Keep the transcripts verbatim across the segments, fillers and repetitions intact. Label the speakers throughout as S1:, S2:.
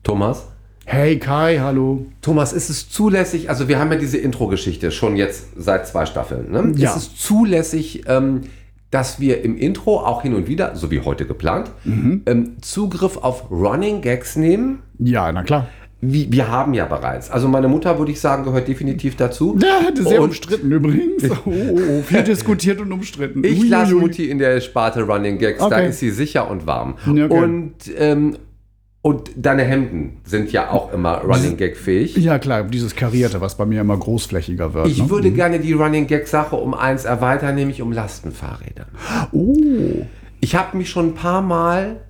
S1: Thomas?
S2: Hey Kai, hallo.
S1: Thomas, ist es zulässig, also wir haben ja diese Intro-Geschichte schon jetzt seit zwei Staffeln, ne?
S2: Ja.
S1: Ist es zulässig, ähm, dass wir im Intro auch hin und wieder, so wie heute geplant, mhm. ähm, Zugriff auf Running Gags nehmen?
S2: Ja, na klar.
S1: Wie, wir haben ja bereits. Also meine Mutter, würde ich sagen, gehört definitiv dazu.
S2: Ja, das ist sehr
S1: und
S2: umstritten übrigens. Oh, oh, oh, viel diskutiert und umstritten.
S1: Ich
S2: Uiuiui.
S1: lasse Mutti in der Sparte Running Gags,
S2: Okay.
S1: da ist sie sicher und warm.
S2: Okay.
S1: Und, ähm, und deine Hemden sind ja auch immer Running Gag fähig.
S2: Ja klar, dieses Karierte, was bei mir immer großflächiger wird.
S1: Ich
S2: ne?
S1: würde
S2: Mhm.
S1: gerne die Running Gag-Sache um eins erweitern, nämlich um Lastenfahrräder.
S2: Oh.
S1: Ich habe mich schon ein paar Mal,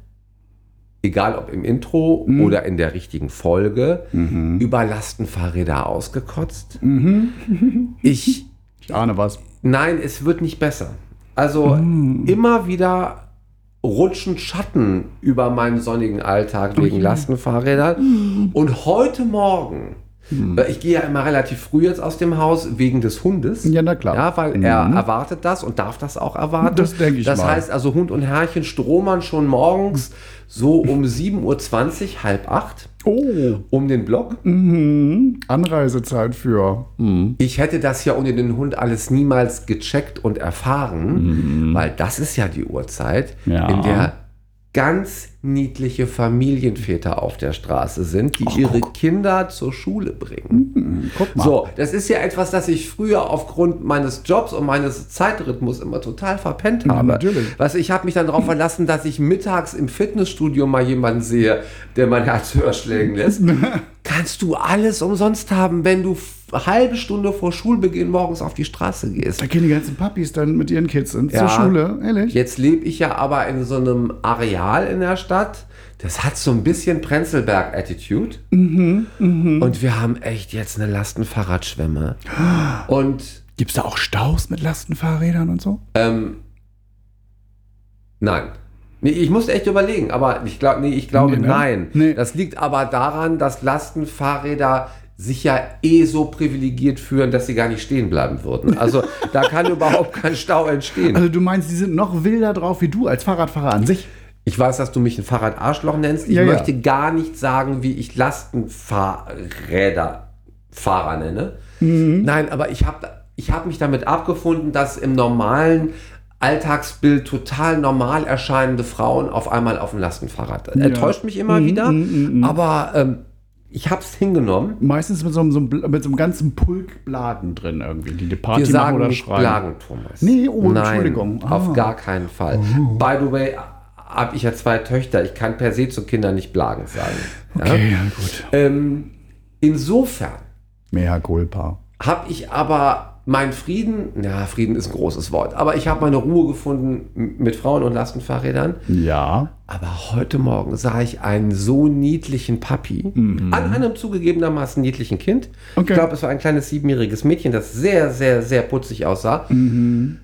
S1: egal ob im Intro
S2: Mhm.
S1: oder in der richtigen Folge,
S2: Mhm.
S1: über Lastenfahrräder ausgekotzt.
S2: Mhm.
S1: Ich,
S2: Ich ahne was.
S1: nein, es wird nicht besser. Also
S2: Mhm.
S1: immer wieder rutschen Schatten über meinen sonnigen Alltag wegen
S2: Okay.
S1: Lastenfahrrädern. Und heute Morgen, äh, ich gehe ja immer relativ früh jetzt aus dem Haus wegen des Hundes.
S2: Ja, na klar.
S1: Ja, weil
S2: Mhm.
S1: er erwartet das und darf das auch erwarten.
S2: Das denke ich
S1: Das
S2: mal.
S1: heißt also, Hund und Herrchen stromern schon morgens so um sieben Uhr zwanzig, halb acht
S2: Oh.
S1: um den Block.
S2: Mhm. Anreisezeit für. Mhm.
S1: Ich hätte das ja ohne den Hund alles niemals gecheckt und erfahren, weil das ist ja die Uhrzeit,
S2: Ja.
S1: in der ganz niedliche Familienväter auf der Straße sind, die
S2: Ach,
S1: ihre
S2: guck.
S1: Kinder zur Schule bringen.
S2: Mhm. Guck mal.
S1: So, das ist ja etwas, das ich früher aufgrund meines Jobs und meines Zeitrhythmus immer total verpennt
S2: Ja,
S1: habe.
S2: natürlich.
S1: Weißt du, ich habe mich dann darauf verlassen, dass ich mittags im Fitnessstudio mal jemanden sehe, der mein Herz höher schlägen lässt. Kannst du alles umsonst haben, wenn du eine halbe Stunde vor Schulbeginn morgens auf die Straße gehst.
S2: Da gehen die ganzen Papis dann mit ihren Kids in,
S1: Ja.
S2: zur Schule, ehrlich?
S1: Jetzt lebe ich ja aber in so einem Areal in der Stadt. Das hat so ein bisschen Prenzlberg-Attitude.
S2: Mhm, mhm.
S1: Und wir haben echt jetzt eine Lastenfahrradschwemme. Und
S2: Gibt es da auch Staus mit Lastenfahrrädern und so?
S1: ähm, nein. Nee, ich musste echt überlegen, aber ich, glaub, nee, ich glaube
S2: Nee, ne?
S1: nein.
S2: Nee.
S1: Das liegt aber daran, dass Lastenfahrräder sich ja eh so privilegiert führen, dass sie gar nicht stehen bleiben würden. Also da kann überhaupt kein Stau entstehen.
S2: Also du meinst, die sind noch wilder drauf wie du als Fahrradfahrer an sich?
S1: Ich weiß, dass du mich ein Fahrradarschloch nennst. Ich
S2: Ja, ja.
S1: möchte gar nicht sagen, wie ich Lastenfahrräderfahrer nenne.
S2: Mhm.
S1: Nein, aber ich habe ich hab mich damit abgefunden, dass im normalen Alltagsbild total normal erscheinende Frauen auf einmal auf dem Lastenfahrrad.
S2: Ja.
S1: Enttäuscht mich immer
S2: Mhm,
S1: wieder,
S2: mhm, mhm.
S1: aber ähm, ich habe es hingenommen.
S2: Meistens mit so, einem- so, einem Bl- mit so einem ganzen Pulk Blagen drin irgendwie, die die Party
S1: Wir
S2: machen
S1: sagen
S2: oder
S1: nicht
S2: schreien.
S1: Blagen, Thomas.
S2: Nee, oh,
S1: Nein,
S2: Entschuldigung. Ah.
S1: auf gar keinen Fall. By the way, habe ich ja zwei Töchter. Ich kann per se zu Kindern nicht Blagen sagen.
S2: Okay, ja, gut.
S1: Ähm, insofern
S2: Mea culpa.
S1: habe ich aber meinen Frieden, ja, Frieden ist ein großes Wort, aber ich habe meine Ruhe gefunden m- mit Frauen und Lastenfahrrädern.
S2: Ja.
S1: Aber heute Morgen sah ich einen so niedlichen Papi an einem zugegebenermaßen niedlichen Kind.
S2: Okay.
S1: Ich glaube, es war ein kleines siebenjähriges Mädchen, das sehr, sehr, sehr putzig aussah.
S2: Mhm.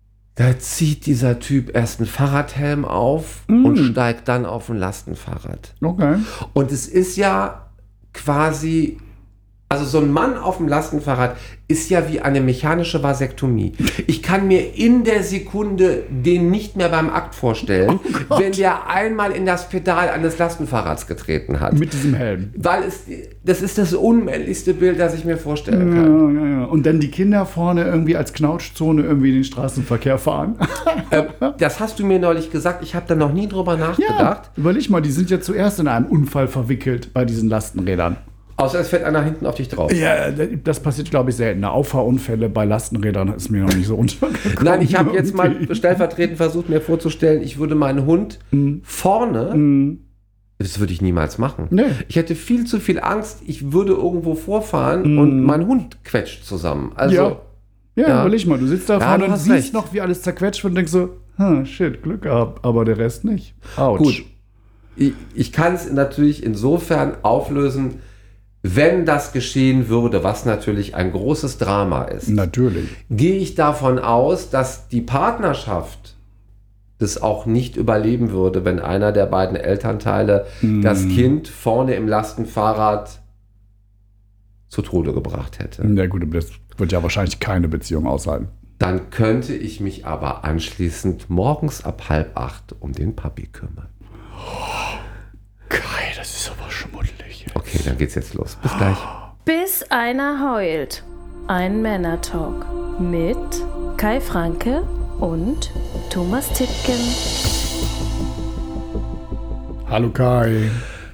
S1: Da zieht dieser Typ erst einen Fahrradhelm auf
S2: Mhm.
S1: und steigt dann auf ein Lastenfahrrad.
S2: Okay.
S1: Und es ist ja quasi, also so ein Mann auf dem Lastenfahrrad ist ja wie eine mechanische Vasektomie. Ich kann mir in der Sekunde den nicht mehr beim Akt vorstellen,
S2: Oh
S1: wenn der einmal in das Pedal eines Lastenfahrrads getreten hat.
S2: Mit diesem Helm.
S1: Weil es, das ist das unmännlichste Bild, das ich mir vorstellen
S2: Ja,
S1: kann.
S2: ja, ja. Und dann die Kinder vorne irgendwie als Knautschzone irgendwie den Straßenverkehr fahren.
S1: Ähm, das hast du mir neulich gesagt, ich habe da noch nie drüber nachgedacht.
S2: Überleg mal, die sind ja zuerst in einem Unfall verwickelt bei diesen Lastenrädern.
S1: Außer es fährt einer hinten auf dich drauf.
S2: Ja, das passiert, glaube ich, selten. Auffahrunfälle bei Lastenrädern ist mir noch nicht so untergekommen.
S1: Nein, ich habe jetzt mal
S2: irgendwie.
S1: stellvertretend versucht, mir vorzustellen, ich würde meinen Hund vorne,
S2: Mhm.
S1: das würde ich niemals machen.
S2: Nee.
S1: Ich hätte viel zu viel Angst, ich würde irgendwo vorfahren
S2: Mhm.
S1: und mein Hund quetscht zusammen. Also,
S2: Ja. Ja,
S1: Ja.
S2: überleg mal, du sitzt da
S1: Ja,
S2: vorne
S1: du
S2: und
S1: hast
S2: siehst
S1: recht.
S2: noch, wie alles zerquetscht wird und denkst so, hm, shit, Glück gehabt, aber der Rest nicht. Autsch.
S1: gut. Ich, ich kann es natürlich insofern auflösen, wenn das geschehen würde, was natürlich ein großes Drama ist.
S2: Natürlich.
S1: Gehe ich davon aus, dass die Partnerschaft das auch nicht überleben würde, wenn einer der beiden Elternteile das Kind vorne im Lastenfahrrad zu Tode gebracht hätte.
S2: Ja gut, aber das wird ja wahrscheinlich keine Beziehung aushalten.
S1: Dann könnte ich mich aber anschließend morgens ab halb acht um den Papi kümmern.
S2: Kai, das ist aber schmuddelig.
S1: dann geht's jetzt los. Bis gleich.
S3: Bis einer heult. Ein Männer-Talk mit Kai Franke und Thomas Tittgen.
S2: Hallo Kai.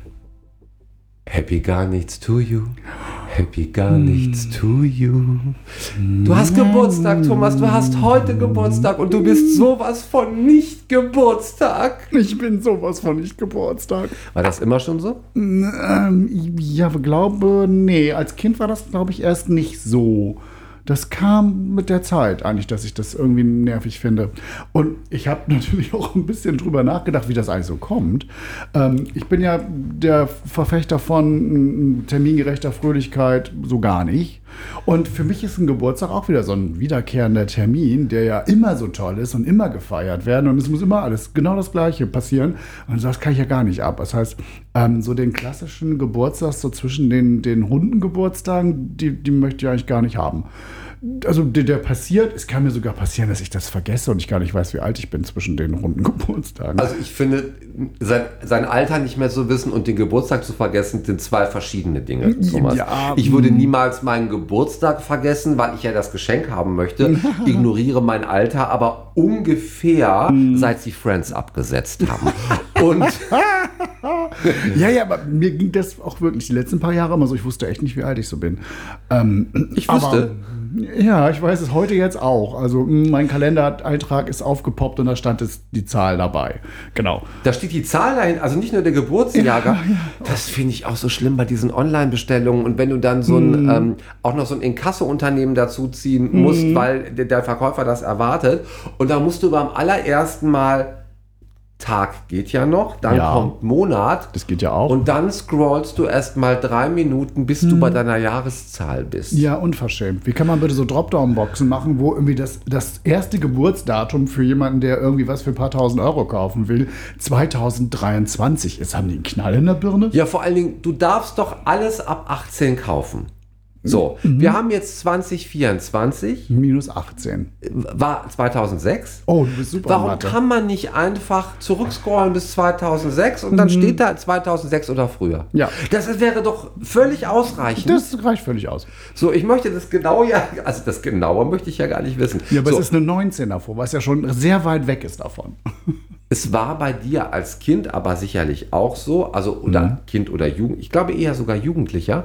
S1: Happy gar nichts to you. Happy gar nichts to you. Du hast Geburtstag, Thomas. Du hast heute Geburtstag und du bist sowas von nicht Geburtstag.
S2: Ich bin sowas von nicht Geburtstag.
S1: War das immer schon so?
S2: Ähm, ja, glaube, nee. Als Kind war das, glaube ich, erst nicht so. Das kam mit der Zeit eigentlich, dass ich das irgendwie nervig finde. Und ich habe natürlich auch ein bisschen drüber nachgedacht, wie das eigentlich so kommt. Ähm, ich bin ja der Verfechter von termingerechter Fröhlichkeit so gar nicht. Und für mich ist ein Geburtstag auch wieder so ein wiederkehrender Termin, der ja immer so toll ist und immer gefeiert werden. Und es muss immer alles genau das Gleiche passieren. Und das kann ich ja gar nicht ab. Das heißt, ähm, so den klassischen Geburtstag so zwischen den, den Hundengeburtstagen, die, die möchte ich eigentlich gar nicht haben. Also der, der passiert, es kann mir sogar passieren, dass ich das vergesse und ich gar nicht weiß, wie alt ich bin zwischen den runden Geburtstagen.
S1: Also ich finde, sein, sein Alter nicht mehr zu wissen und den Geburtstag zu vergessen, sind zwei verschiedene Dinge, Thomas.
S2: Ja,
S1: ich würde niemals meinen Geburtstag vergessen, weil ich ja das Geschenk haben möchte, ignoriere mein Alter, aber ungefähr, seit sie Friends abgesetzt haben. Und
S2: ja, ja, aber mir ging das auch wirklich die letzten paar Jahre immer so. Ich wusste echt nicht, wie alt ich so bin. Ähm,
S1: ich wusste.
S2: Aber, ja, ich weiß es heute jetzt auch. Also mein Kalendereintrag ist aufgepoppt und da stand es die Zahl dabei. Genau.
S1: Da steht die Zahl dahin, also nicht nur der Geburtsjahrgang.
S2: Ja, ja.
S1: Das finde ich auch so schlimm bei diesen Online-Bestellungen. Und wenn du dann so ein, mm. ähm, auch noch so ein Inkasso-Unternehmen dazu ziehen musst, mm. weil der, der Verkäufer das erwartet. Und da musst du beim allerersten Mal, Tag geht ja noch, dann
S2: ja.
S1: kommt Monat.
S2: Das geht ja auch.
S1: Und dann scrollst du erst mal drei Minuten, bis hm. du bei deiner Jahreszahl bist.
S2: Ja, unverschämt. Wie kann man bitte so Dropdown-Boxen machen, wo irgendwie das, das erste Geburtsdatum für jemanden, der irgendwie was für ein paar tausend Euro kaufen will, zweitausenddreiundzwanzig ist? Haben die einen Knall in der Birne?
S1: Ja, vor allen Dingen, du darfst doch alles ab achtzehn kaufen. So, mhm. wir haben jetzt zwanzig vierundzwanzig.
S2: Minus achtzehn.
S1: War zweitausendsechs.
S2: Oh, du bist super.
S1: Warum
S2: Mathe.
S1: kann man nicht einfach zurückscrollen bis zweitausendsechs und dann mhm. steht da zweitausendsechs oder früher?
S2: Ja.
S1: Das wäre doch völlig ausreichend.
S2: Das reicht völlig aus.
S1: So, ich möchte das genau ja, also das Genaue möchte ich ja gar nicht wissen.
S2: Ja, aber
S1: so.
S2: es ist eine neunzehn davor, was ja schon sehr weit weg ist davon.
S1: Es war bei dir als Kind aber sicherlich auch so, also oder mhm. Kind oder Jugend, ich glaube eher sogar Jugendlicher,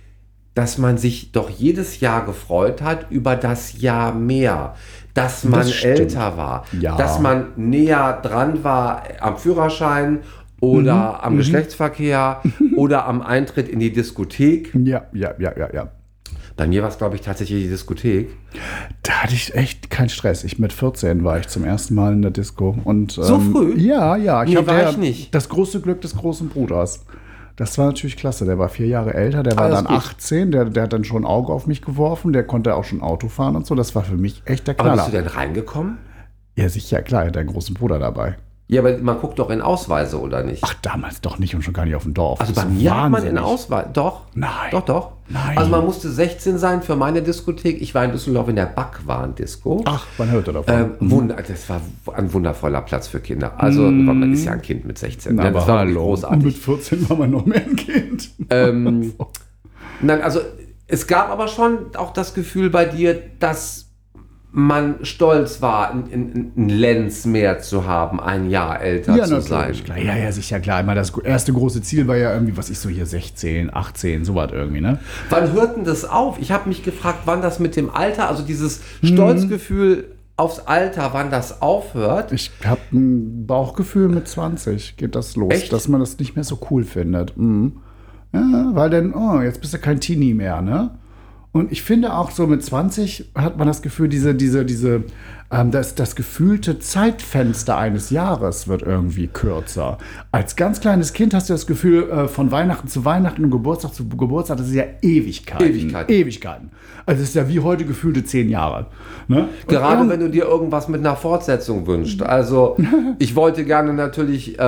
S1: dass man sich doch jedes Jahr gefreut hat über das Jahr mehr, dass man das älter war,
S2: ja.
S1: dass man näher dran war am Führerschein oder mhm. am mhm. Geschlechtsverkehr oder am Eintritt in die Diskothek.
S2: Ja, ja, ja, ja, ja.
S1: Bei mir war es, glaube ich, tatsächlich die Diskothek.
S2: Da hatte ich echt keinen Stress. Ich mit vierzehn war ich zum ersten Mal in der Disco. Und, ähm,
S1: so früh?
S2: Ja, ja. Ich
S1: nee,
S2: war
S1: der,
S2: ich nicht. Das große Glück des großen Bruders. Das war natürlich klasse. Der war vier Jahre älter, der war Alles dann gut. achtzehn, der, der hat dann schon ein Auge auf mich geworfen, der konnte auch schon Auto fahren und so. Das war für mich echt der Knaller.
S1: Aber bist du denn reingekommen?
S2: Ja, sicher, klar, er hat einen großen Bruder dabei.
S1: Ja, aber man guckt doch in Ausweise, oder nicht?
S2: Ach, damals doch nicht und schon gar nicht auf dem Dorf.
S1: Also bei mir hat man in Ausweise, doch.
S2: Nein.
S1: Doch, doch.
S2: Nein.
S1: Also man musste sechzehn sein für meine Diskothek. Ich war in Düsseldorf in der Backwaren-Disco.
S2: Ach, man hörte davon.
S1: Ähm, mhm. Wunder, das war ein wundervoller Platz für Kinder. Also mhm. man ist ja ein Kind mit sechzehn.
S2: Na,
S1: ja,
S2: das
S1: aber
S2: war
S1: hallo.
S2: großartig. Und mit vierzehn war man noch mehr ein Kind.
S1: Ähm, nein, also es gab aber schon auch das Gefühl bei dir, dass man stolz war, einen Lenz mehr zu haben, ein Jahr älter
S2: ja,
S1: zu sein.
S2: Klar. Ja, ja, sicher, klar. Immer das erste große Ziel war ja irgendwie, was ich so hier, sechzehn, achtzehn, sowas irgendwie, ne?
S1: Wann hört denn das auf? Ich habe mich gefragt, wann das mit dem Alter, also dieses Stolzgefühl hm. aufs Alter, wann das aufhört.
S2: Ich habe ein Bauchgefühl mit zwanzig, geht das los,
S1: Echt?
S2: Dass man das nicht mehr so cool findet. Mhm. Ja, weil dann, oh, jetzt bist du kein Teenie mehr, ne? Und ich finde auch so mit zwanzig hat man das Gefühl, diese, diese, diese, ähm, das, das gefühlte Zeitfenster eines Jahres wird irgendwie kürzer. Als ganz kleines Kind hast du das Gefühl, äh, von Weihnachten zu Weihnachten und Geburtstag zu Geburtstag, das ist ja Ewigkeiten.
S1: Ewigkeiten.
S2: Ewigkeiten. Also es ist ja wie heute gefühlte zehn Jahre. Ne?
S1: Gerade wenn du dir irgendwas mit einer Fortsetzung wünschst. Also ich wollte gerne natürlich ähm,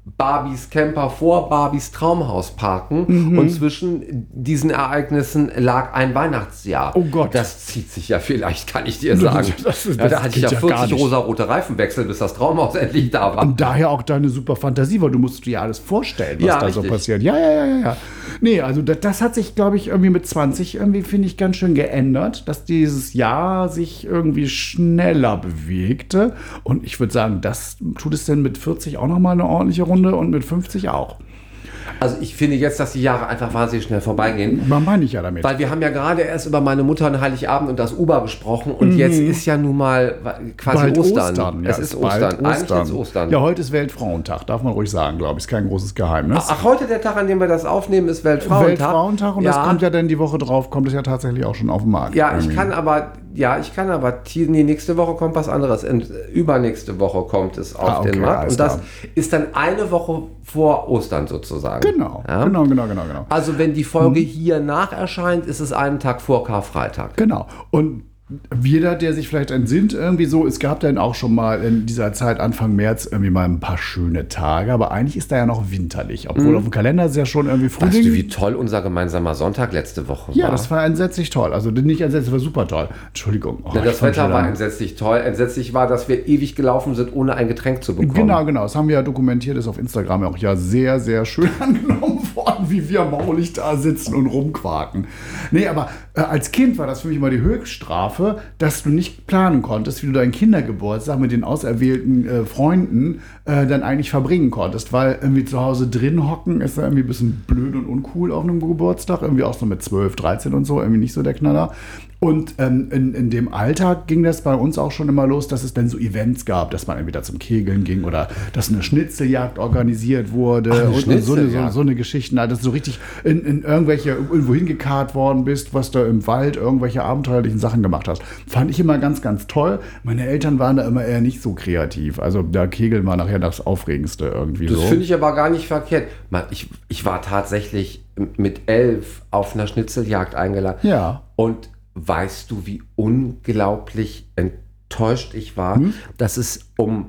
S1: Barbies Camper vor Barbies Traumhaus parken
S2: Mhm.
S1: und zwischen diesen Ereignissen lag ein Weihnachtsjahr.
S2: Oh Gott.
S1: Das zieht sich ja vielleicht, kann ich dir sagen.
S2: Das ist-
S1: ja,
S2: das
S1: da hatte ich ja
S2: geht ja gar
S1: vierzig
S2: nicht.
S1: rosarote Reifenwechsel, bis das Traumhaus endlich da war.
S2: Und daher auch deine super Fantasie, weil du musst dir ja alles vorstellen, was
S1: Ja,
S2: da so
S1: richtig.
S2: passiert. Ja, ja, ja, ja, ja. Nee, also das, das hat sich, glaube ich, irgendwie mit zwanzig irgendwie, finde ich, ganz schön geändert, dass dieses Jahr sich irgendwie schneller bewegte. Und ich würde sagen, das tut es denn mit vierzig auch nochmal eine ordentliche Runde und mit fünfzig auch.
S1: Also ich finde jetzt, dass die Jahre einfach wahnsinnig schnell vorbeigehen.
S2: Man meine ich ja damit.
S1: Weil wir haben ja gerade erst über meine Mutter an Heiligabend und das Uber gesprochen und
S2: Mhm.
S1: jetzt ist ja nun mal quasi
S2: Bald
S1: Ostern.
S2: Ja,
S1: es ist
S2: bald
S1: Ostern. Eigentlich ist Ostern.
S2: Ja, heute ist Weltfrauentag, darf man ruhig sagen, glaube ich. Ist kein großes Geheimnis.
S1: Ach, heute der Tag, an dem wir das aufnehmen, ist Weltfrauentag.
S2: Weltfrauentag und
S1: ja.
S2: das kommt ja dann die Woche drauf, kommt es ja tatsächlich auch schon auf den Markt.
S1: Ja, ich
S2: irgendwie.
S1: kann aber, ja, ich kann aber, nee, nächste Woche kommt was anderes. Und übernächste Woche kommt es auf
S2: Ah, okay,
S1: den Markt.
S2: alles
S1: Und das
S2: klar.
S1: ist dann eine Woche vor Ostern sozusagen.
S2: Genau,
S1: Ja?
S2: genau, genau, genau, genau.
S1: Also wenn die Folge hier nach erscheint, ist es einen Tag vor Karfreitag.
S2: Genau. Und jeder, der sich vielleicht entsinnt, irgendwie so, es gab dann auch schon mal in dieser Zeit, Anfang März, irgendwie mal ein paar schöne Tage, aber eigentlich ist da ja noch winterlich. Obwohl auf dem Kalender ist ja schon irgendwie
S1: Weißt du,
S2: Frühling.
S1: wie toll unser gemeinsamer Sonntag letzte Woche
S2: Ja,
S1: war?
S2: das war entsetzlich toll. Also nicht entsetzlich, war super toll. Entschuldigung. Oh,
S1: Ja,
S2: ich
S1: das
S2: fand
S1: Wetter
S2: schon
S1: war
S2: dann-
S1: entsetzlich toll. Entsetzlich war, dass wir ewig gelaufen sind, ohne ein Getränk zu bekommen.
S2: Genau, genau. Das haben wir ja dokumentiert, ist auf Instagram auch ja sehr, sehr schön angenommen worden, wie wir maulig da sitzen und rumquaken. Nee, aber äh, als Kind war das für mich immer die Höchststrafe, dass du nicht planen konntest, wie du deinen Kindergeburtstag mit den auserwählten äh, Freunden äh, dann eigentlich verbringen konntest, weil irgendwie zu Hause drin hocken ist ja irgendwie ein bisschen blöd und uncool auf einem Geburtstag, irgendwie auch so mit zwölf, dreizehn und so, irgendwie nicht so der Knaller. Und ähm, in, in dem Alter ging das bei uns auch schon immer los, dass es dann so Events gab, dass man entweder zum Kegeln ging oder dass eine Schnitzeljagd organisiert wurde
S1: Ach, eine
S2: und, und so, eine, so,
S1: Schnitzeljagd.
S2: so eine Geschichte, dass du so richtig in, in irgendwelche, irgendwo hingekarrt worden bist, was da im Wald irgendwelche abenteuerlichen Sachen gemacht hast. Fand ich immer ganz, ganz toll. Meine Eltern waren da immer eher nicht so kreativ. Also da Kegeln war nachher das Aufregendste irgendwie
S1: Das
S2: so.
S1: finde ich aber gar nicht verkehrt. Man, ich, ich war tatsächlich mit elf auf einer Schnitzeljagd eingeladen.
S2: Ja.
S1: Und weißt du, wie unglaublich enttäuscht ich war,
S2: Hm?
S1: dass es um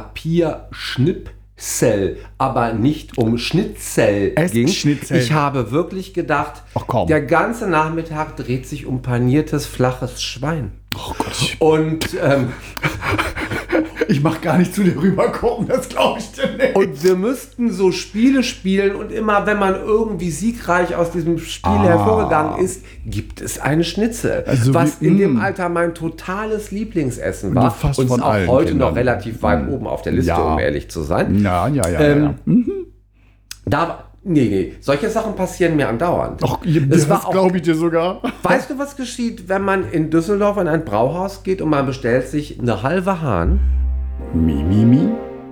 S1: Papierschnipsel, aber nicht um Schnitzel ging.
S2: Essschnitzel.
S1: Ich habe wirklich gedacht,
S2: Ach komm.
S1: der ganze Nachmittag dreht sich um paniertes, flaches Schwein.
S2: Oh Gott.
S1: Und, ähm,
S2: Ich mach gar nicht zu dir rüber gucken, das glaube ich dir nicht.
S1: und wir müssten so Spiele spielen und immer, wenn man irgendwie siegreich aus diesem Spiel
S2: Ah.
S1: hervorgegangen ist, gibt es eine Schnitzel.
S2: Also
S1: was
S2: wie-
S1: in dem
S2: mm.
S1: Alter mein totales Lieblingsessen
S2: Und
S1: war.
S2: fast
S1: und
S2: von
S1: ist auch
S2: allen
S1: heute
S2: Kindern.
S1: noch relativ weit
S2: Mm.
S1: oben auf der Liste,
S2: Ja.
S1: um ehrlich zu sein.
S2: Ja, ja, ja.
S1: Ähm,
S2: ja, ja.
S1: Da, nee, nee, solche Sachen passieren mir andauernd.
S2: Ach,
S1: Es war
S2: das
S1: auch-
S2: glaube ich dir sogar.
S1: Weißt du, was geschieht, wenn man in Düsseldorf in ein Brauhaus geht und man bestellt sich eine halbe Hahn?
S2: Mi, mi, mi.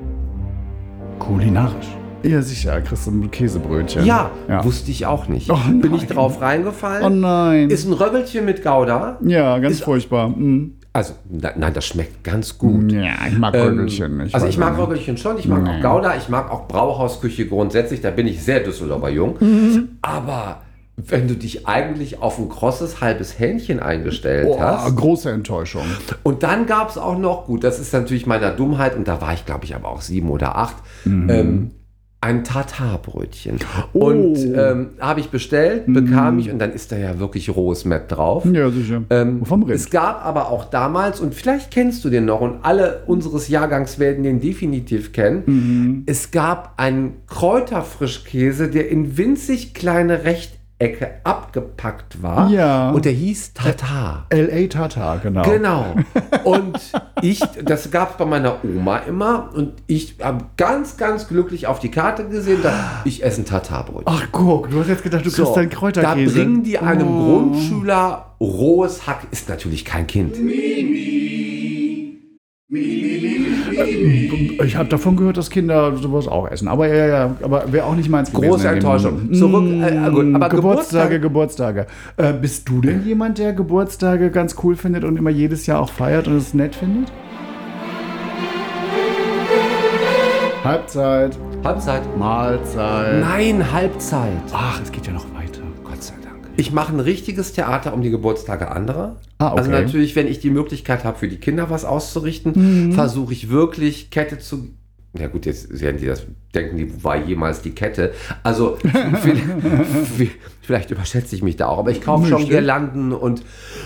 S2: Kulinarisch. Ja, sicher, kriegst du ein Käsebrötchen.
S1: Ja,
S2: ja.
S1: wusste ich auch nicht.
S2: Oh
S1: Bin ich
S2: nein.
S1: drauf reingefallen?
S2: Oh nein.
S1: Ist ein Röbbelchen mit Gouda.
S2: ja, ganz
S1: ist-
S2: furchtbar. Mm.
S1: Also, na, nein, das schmeckt ganz gut.
S2: Ja, ich mag
S1: Ähm,
S2: Röbbelchen nicht.
S1: also
S2: weiß
S1: ich mag
S2: nicht.
S1: Röbbelchen schon, ich mag
S2: Nee.
S1: auch Gouda, ich mag auch Brauhausküche grundsätzlich, da bin ich sehr Düsseldorfer jung.
S2: Mhm.
S1: Aber wenn du dich eigentlich auf ein krosses halbes Hähnchen eingestellt
S2: Boah,
S1: hast.
S2: große Enttäuschung.
S1: Und dann gab es auch noch, gut, das ist natürlich meiner Dummheit, und da war ich glaube ich aber auch sieben oder acht,
S2: Mhm.
S1: ähm, ein Tartarbrötchen.
S2: Oh.
S1: Und ähm, habe ich bestellt, bekam ich, und dann ist da ja wirklich rohes Mett drauf.
S2: Ja, sicher.
S1: Ähm,
S2: Vom Rind.
S1: es gab aber auch damals, und vielleicht kennst du den noch, und alle unseres Jahrgangs werden den definitiv kennen,
S2: Mhm.
S1: es gab einen Kräuterfrischkäse, der in winzig kleine Rechtecke abgepackt war.
S2: Ja.
S1: Und der hieß Tartar.
S2: L A Tata, genau.
S1: Genau. Und ich, das gab es bei meiner Oma immer, und ich habe ganz, ganz glücklich auf die Karte gesehen, dass ich esse ein Tartarbrötchen.
S2: Ach, guck, du hast jetzt gedacht, du kriegst deinen
S1: da
S2: Kräuterkäse.
S1: bringen die einem
S2: Oh.
S1: Grundschüler rohes Hack, ist natürlich kein Kind.
S2: Ich habe davon gehört, dass Kinder sowas auch essen. Aber ja, ja, aber wäre auch nicht meins gewesen.
S1: Große
S2: in dem-
S1: Enttäuschung. Zurück, äh, gut, aber
S2: Geburtstage, Geburtstage. Äh, bist du denn jemand, der Geburtstage ganz cool findet und immer jedes Jahr auch feiert und es nett findet? Halbzeit,
S1: Halbzeit.
S2: Mahlzeit.
S1: Nein, Halbzeit.
S2: Ach, es geht ja noch weiter.
S1: Gott sei Dank. Ich mache ein richtiges Theater um die Geburtstage anderer.
S2: Ah, okay.
S1: Also natürlich, wenn ich die Möglichkeit habe, für die Kinder was auszurichten,
S2: Mhm.
S1: versuche ich wirklich Kette zu Ja gut, jetzt werden die das denken, die war jemals die Kette. Also vielleicht, vielleicht überschätze ich mich da auch, aber ich kaufe schon Girlanden und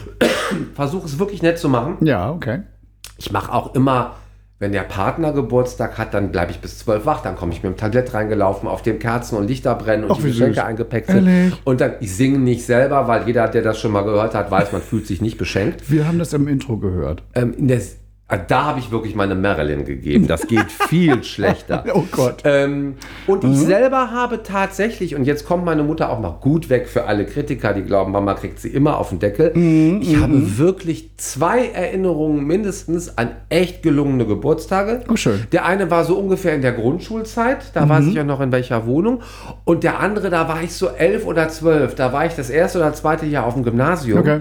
S1: versuche es wirklich nett zu machen.
S2: Ja, okay.
S1: Ich mache auch immer, wenn der Partner Geburtstag hat, dann bleibe ich bis zwölf wach, dann komme ich mit dem Tablett reingelaufen, auf dem Kerzen und Lichter brennen und
S2: Ach,
S1: die
S2: wie
S1: Geschenke
S2: süß.
S1: eingepackt sind.
S2: Ehrlich?
S1: Und dann, ich singe nicht selber, weil jeder, der das schon mal gehört hat, weiß, man fühlt sich nicht beschenkt.
S2: Wir haben das im Intro gehört.
S1: Ähm, in der, da habe ich wirklich meine Marilyn gegeben. Das geht viel schlechter.
S2: Oh Gott.
S1: Ähm, und ich selber habe tatsächlich, und jetzt kommt meine Mutter auch noch gut weg für alle Kritiker, die glauben, Mama kriegt sie immer auf den Deckel.
S2: Mhm,
S1: ich habe wirklich zwei Erinnerungen mindestens an echt gelungene Geburtstage.
S2: Oh, schön.
S1: Der eine war so ungefähr in der Grundschulzeit, da weiß ich auch noch in welcher Wohnung. Und der andere, da war ich so elf oder zwölf, da war ich das erste oder zweite Jahr auf dem Gymnasium.
S2: Okay.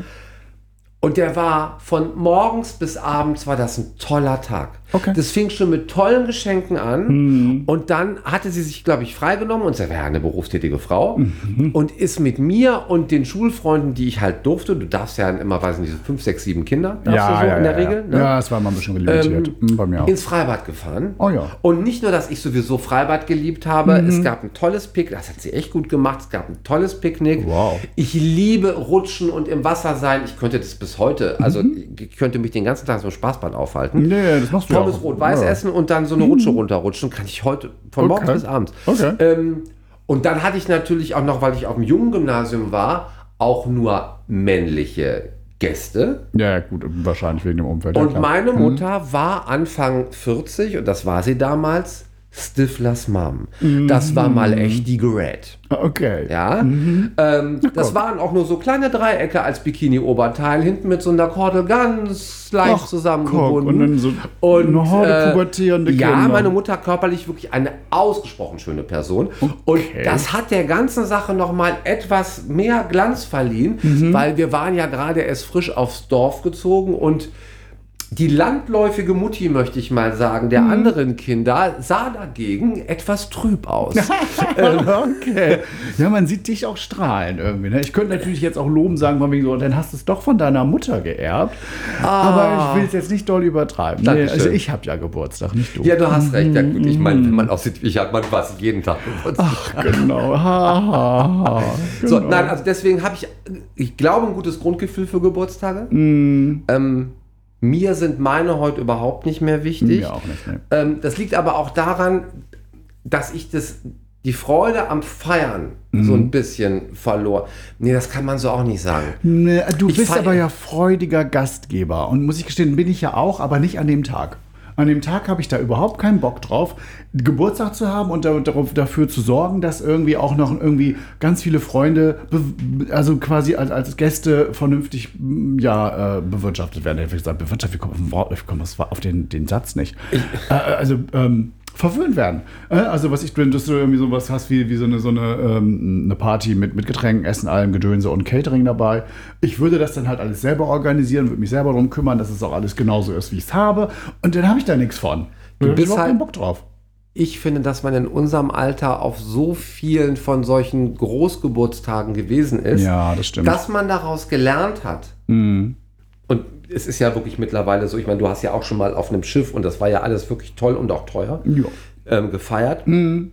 S1: Und der war von morgens bis abends, war das ein toller Tag.
S2: Okay.
S1: Das fing schon mit tollen Geschenken an.
S2: Mhm.
S1: Und dann hatte sie sich, glaube ich, freigenommen und sie war ja eine berufstätige Frau. Mhm. Und ist mit mir und den Schulfreunden, die ich halt durfte, du darfst ja immer, weiß nicht, fünf, sechs, sieben Kinder, darfst
S2: Ja,
S1: du so
S2: ja,
S1: in der
S2: ja,
S1: Regel.
S2: ja.
S1: Ne?
S2: Ja, es war mal ein bisschen limitiert.
S1: Ähm,
S2: Bei mir auch.
S1: Ins Freibad gefahren.
S2: Oh ja.
S1: Und nicht nur, dass ich sowieso Freibad geliebt habe,
S2: Mhm.
S1: es gab ein tolles Picknick, das hat sie echt gut gemacht, es gab ein tolles Picknick.
S2: Wow.
S1: Ich liebe Rutschen und im Wasser sein, ich könnte das bis heute, also
S2: Mhm.
S1: ich könnte mich den ganzen Tag so im Spaßbad aufhalten.
S2: Nee, das machst du
S1: Pommes
S2: ja auch.
S1: Rot-Weiß
S2: Ja.
S1: essen und dann so eine Rutsche runterrutschen, kann ich heute von morgens
S2: Okay.
S1: bis abends.
S2: Okay.
S1: Ähm, und dann hatte ich natürlich auch noch, weil ich auf dem Jungen-Gymnasium war, auch nur männliche Gäste.
S2: Ja, ja, gut, wahrscheinlich wegen dem Umfeld. Ja,
S1: Und
S2: klar.
S1: meine Mutter war Anfang vierzig, und das war sie damals, Stiflers Mom. Das war mal echt die Gerät.
S2: Okay.
S1: Ja, ähm, das waren auch nur so kleine Dreiecke als Bikini-Oberteil, hinten mit so einer Kordel ganz leicht
S2: Ach,
S1: zusammengebunden.
S2: guck, und dann so
S1: Und,
S2: eine Horde
S1: äh,
S2: pubertierende
S1: Ja,
S2: Kinder.
S1: meine Mutter körperlich wirklich eine ausgesprochen schöne Person. Und das hat der ganzen Sache nochmal etwas mehr Glanz verliehen,
S2: Mhm.
S1: weil wir waren ja gerade erst frisch aufs Dorf gezogen und die landläufige Mutti, möchte ich mal sagen, der anderen Kinder sah dagegen etwas trüb aus.
S2: Okay. Ja, man sieht dich auch strahlen irgendwie. Ne? Ich könnte natürlich jetzt auch loben sagen, von wegen so, dann hast du es doch von deiner Mutter geerbt. Aber ich will es jetzt nicht doll übertreiben. Nee,
S1: Dankeschön.
S2: also ich habe ja Geburtstag, nicht du.
S1: Ja, du hast recht. Ja, gut, ich meine, wenn man aussieht, wie ich hat man was jeden Tag Geburtstag.
S2: Ach, genau. Ha, ha, ha.
S1: So,
S2: Genau.
S1: nein, also deswegen habe ich, ich glaube, ein gutes Grundgefühl für Geburtstage.
S2: Mm,
S1: Ähm, mir sind meine heute überhaupt nicht mehr wichtig.
S2: mir auch nicht, ne.
S1: Ähm, das liegt aber auch daran, dass ich das, die Freude am Feiern so ein bisschen verlor. Nee, das kann man so auch nicht sagen.
S2: Ne, du
S1: Ich
S2: bist
S1: feier-
S2: aber ja freudiger Gastgeber. Und muss ich gestehen, bin ich ja auch, aber nicht an dem Tag. An dem Tag habe ich da überhaupt keinen Bock drauf, Geburtstag zu haben und da, darauf, dafür zu sorgen, dass irgendwie auch noch irgendwie ganz viele Freunde, be, also quasi als, als Gäste vernünftig ja, äh, bewirtschaftet werden. Ich habe gesagt, bewirtschaftet, ich komme auf, ich komme auf den, den Satz nicht. Äh, also, ähm, verwöhnt werden. Äh, Also was ich, wenn du irgendwie sowas hast wie, wie so eine, so eine, ähm, eine Party mit, mit Getränken, Essen, allem Gedönse und Catering dabei. Ich würde das dann halt alles selber organisieren, würde mich selber darum kümmern, dass es auch alles genauso ist, wie ich es habe. Und dann habe ich da nichts von. Da habe ich
S1: bist
S2: überhaupt
S1: halt-
S2: keinen Bock drauf.
S1: Ich finde, dass man in unserem Alter auf so vielen von solchen Großgeburtstagen gewesen ist,
S2: Ja, das stimmt.
S1: dass man daraus gelernt hat.
S2: Mhm.
S1: Und es ist ja wirklich mittlerweile so, ich meine, du hast ja auch schon mal auf einem Schiff, und das war ja alles wirklich toll und auch teuer,
S2: Ja.
S1: ähm, gefeiert.
S2: Mhm.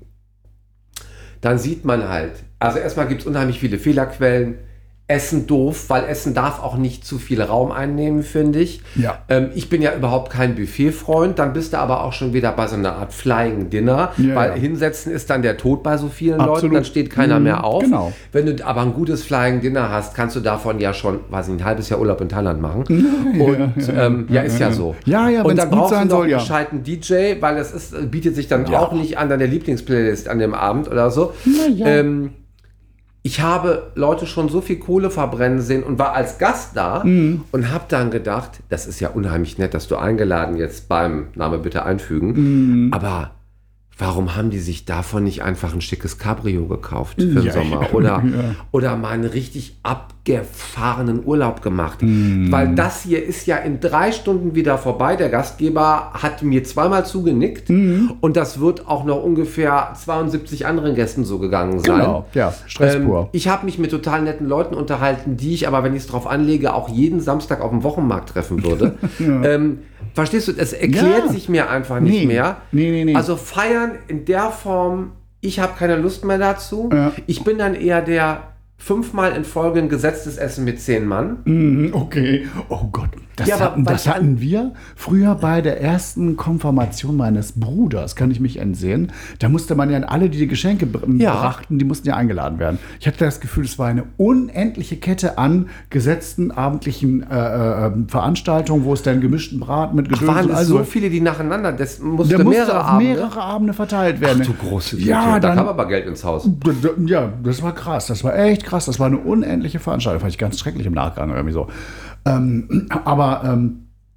S1: Dann sieht man halt, also erstmal gibt es unheimlich viele Fehlerquellen. Essen doof, weil Essen darf auch nicht zu viel Raum einnehmen, finde ich.
S2: Ja.
S1: Ähm, ich bin ja überhaupt kein Buffet-Freund, dann bist du aber auch schon wieder bei so einer Art Flying Dinner,
S2: Ja,
S1: weil
S2: ja.
S1: hinsetzen ist dann der Tod bei so vielen
S2: Absolut.
S1: Leuten, dann steht keiner
S2: Mhm,
S1: mehr auf.
S2: genau.
S1: Wenn du aber ein gutes Flying Dinner hast, kannst du davon ja schon, weiß ich, ein halbes Jahr Urlaub in Thailand machen. Und ja, ähm, ja, ist ja so.
S2: Ja, ja,
S1: und
S2: wenn's
S1: dann
S2: gut
S1: brauchst
S2: sein
S1: du noch
S2: soll, ja.
S1: einen gescheiten D J, weil es ist, bietet sich dann
S2: Ja.
S1: auch nicht an deine Lieblingsplaylist an dem Abend oder so.
S2: ja.
S1: Ähm, ich habe Leute schon so viel Kohle verbrennen sehen und war als Gast da
S2: Mhm.
S1: und habe dann gedacht, das ist ja unheimlich nett, dass du eingeladen jetzt beim Name bitte einfügen,
S2: Mhm.
S1: aber warum haben die sich davon nicht einfach ein schickes Cabrio gekauft für den
S2: Ja,
S1: Sommer?
S2: ja.
S1: Oder,
S2: Ja.
S1: oder mal einen richtig abgefahrenen Urlaub gemacht.
S2: Mm.
S1: Weil das hier ist ja in drei Stunden wieder vorbei. Der Gastgeber hat mir zweimal zugenickt
S2: Mm.
S1: und das wird auch noch ungefähr zweiundsiebzig anderen Gästen so gegangen sein.
S2: Genau, ja, Stress
S1: Ähm,
S2: pur.
S1: ich habe mich mit total netten Leuten unterhalten, die ich aber, wenn ich es drauf anlege, auch jeden Samstag auf dem Wochenmarkt treffen würde.
S2: Ja.
S1: ähm, verstehst du, es erklärt
S2: Ja.
S1: sich mir einfach nicht
S2: Nee.
S1: mehr.
S2: Nee, nee, nee.
S1: Also feiern in der Form, ich habe keine Lust mehr dazu.
S2: Ja.
S1: Ich bin dann eher der fünfmal in Folge ein gesetztes Essen mit zehn Mann.
S2: Mhm, okay. Oh Gott. Das,
S1: Ja, aber
S2: hatten,
S1: weil
S2: das
S1: ich an-
S2: hatten wir früher bei der ersten Konfirmation meines Bruders, kann ich mich entsehen. Da musste man ja alle, die die Geschenke br-
S1: Ja.
S2: brachten, die mussten ja eingeladen werden. Ich hatte das Gefühl, es war eine unendliche Kette an gesetzten abendlichen äh, äh, Veranstaltungen, wo es dann gemischten Braten mit
S1: Ach,
S2: Gedöns
S1: waren
S2: und
S1: es
S2: also
S1: so viele, die nacheinander, das musste
S2: der musste
S1: mehrere
S2: auf
S1: Abende.
S2: mehrere Abende verteilt werden.
S1: Ach du große Güte,
S2: Ja,
S1: da
S2: dann-
S1: kam aber Geld ins Haus.
S2: D- d- Ja, das war krass. Das war echt krass. Das war eine unendliche Veranstaltung. Fand ich ganz schrecklich im Nachgang irgendwie so. Ähm, aber ähm,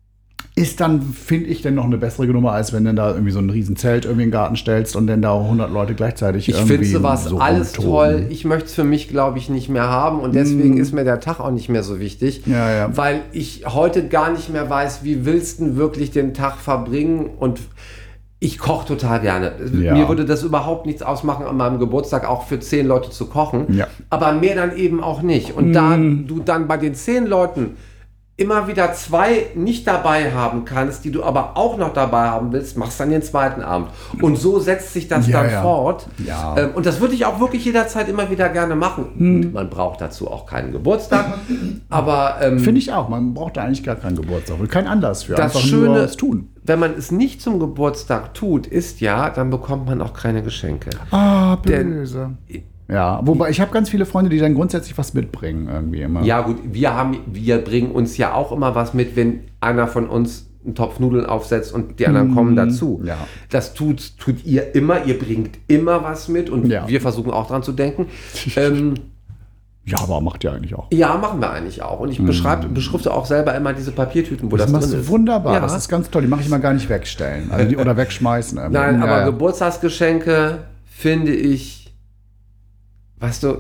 S2: ist dann, finde ich, denn noch eine bessere Nummer, als wenn du da irgendwie so ein Riesenzelt irgendwie in den Garten stellst und dann da hundert Leute gleichzeitig
S1: Ich
S2: irgendwie
S1: finde sowas
S2: so
S1: alles
S2: rumtoben.
S1: toll. Ich möchte es für mich, glaube ich, nicht mehr haben. Und deswegen ist mir der Tag auch nicht mehr so wichtig.
S2: Ja, ja.
S1: Weil ich heute gar nicht mehr weiß, wie willst du wirklich den Tag verbringen. Und ich koche total gerne.
S2: Ja.
S1: Mir würde das überhaupt nichts ausmachen, an meinem Geburtstag auch für zehn Leute zu kochen.
S2: Ja.
S1: Aber mehr dann eben auch nicht. Und da du dann bei den zehn Leuten immer wieder zwei nicht dabei haben kannst, die du aber auch noch dabei haben willst, machst dann den zweiten Abend. Und so setzt sich das
S2: Ja,
S1: dann
S2: ja.
S1: fort.
S2: Ja.
S1: Ähm, und das würde ich auch wirklich jederzeit immer wieder gerne machen.
S2: Hm.
S1: Und man braucht dazu auch keinen Geburtstag. Aber ähm,
S2: Finde ich auch. Man braucht da eigentlich gar keinen Geburtstag. Und kein Anlass für.
S1: das
S2: Einfach
S1: Schöne,
S2: nur das tun.
S1: wenn man es nicht zum Geburtstag tut, ist ja, dann bekommt man auch keine Geschenke.
S2: Ah,
S1: Denn-
S2: böse. Ja, wobei ich habe ganz viele Freunde, die dann grundsätzlich was mitbringen irgendwie immer.
S1: Ja gut, wir, haben, wir bringen uns ja auch immer was mit, wenn einer von uns einen Topf Nudeln aufsetzt und die anderen kommen dazu.
S2: ja.
S1: Das tut, tut ihr immer, ihr bringt immer was mit und
S2: Ja.
S1: wir versuchen auch dran zu denken. ähm,
S2: Ja, aber macht ja eigentlich auch.
S1: ja, machen wir eigentlich auch. Und ich beschreibe, beschrifte auch selber immer diese Papiertüten, wo
S2: Das,
S1: das,
S2: machst
S1: drin
S2: du
S1: ist.
S2: wunderbar.
S1: Ja.
S2: Das ist ganz toll. Die mache ich mal gar nicht wegstellen. Also die, oder wegschmeißen. irgendwie.
S1: Nein,
S2: ja,
S1: aber
S2: ja.
S1: Geburtstagsgeschenke finde ich, weißt du,